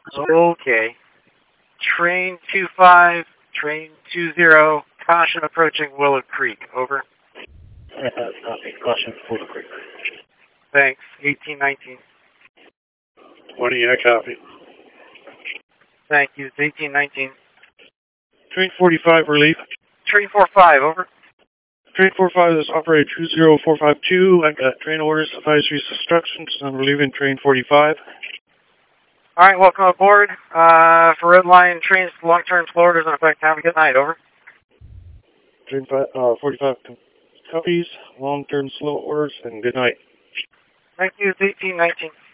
Okay. Train 25, train 20, caution approaching Willow Creek. Over. Copy. Caution, Willow Creek. Thanks. 1819. 20, I copy. Thank you. It's 1819. Train 45, relief. Train 45, over. Train 45, this is operator 20452. I got train orders, advisories, instructions. I'm relieving train 45. All right, welcome aboard. For red line trains, long-term slow orders in effect. Have a good night, over. Train 45 copies, long-term slow orders, and good night. Thank you. It's 1819.